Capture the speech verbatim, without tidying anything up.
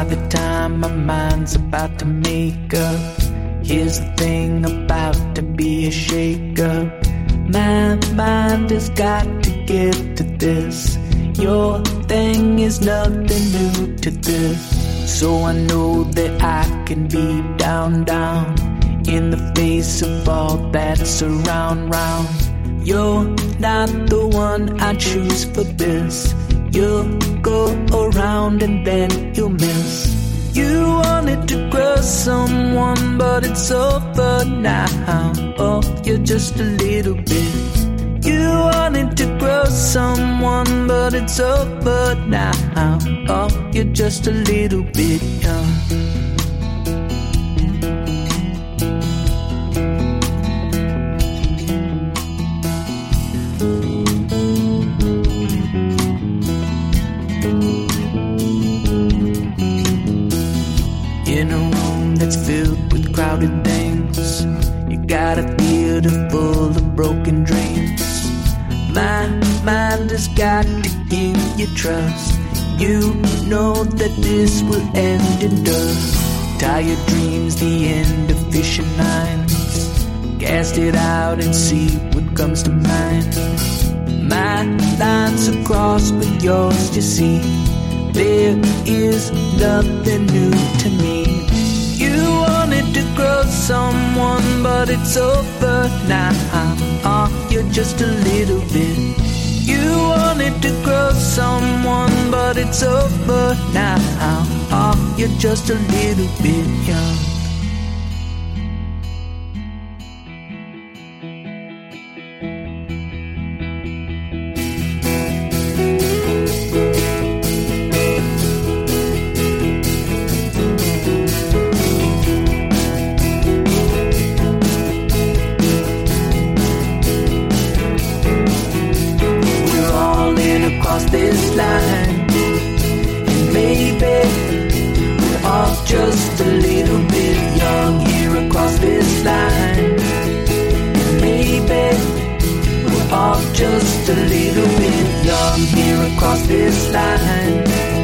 the time my mind's about to make up, here's the thing about to be a shake-up. My mind has got to get to this. Your thing is nothing new to this. So I know that I can be down, down in the face of all that's around, round. You're not the one I choose for this. You'll go around and then you'll miss. You wanted to grow someone, but it's over now. Oh, you're just a little bit. You wanted to grow someone, but it's over now. Oh, you're just a little bit young. In a room that's filled with crowded things, you got a theater full of broken dreams. My mind has got to give you trust. You know that this will end in dust. Tired dreams, the end of fishing lines. Cast it out and see what comes to mind. My lines are crossed with yours, you see. There is nothing new to me. You wanted to grow someone, but it's over now. Oh, you're just a little bit. You wanted to grow someone, but it's over now. Oh, you're just a little bit young. This line, and maybe we're all just a little bit young here across this line, and maybe we're all just a little bit young here across this line.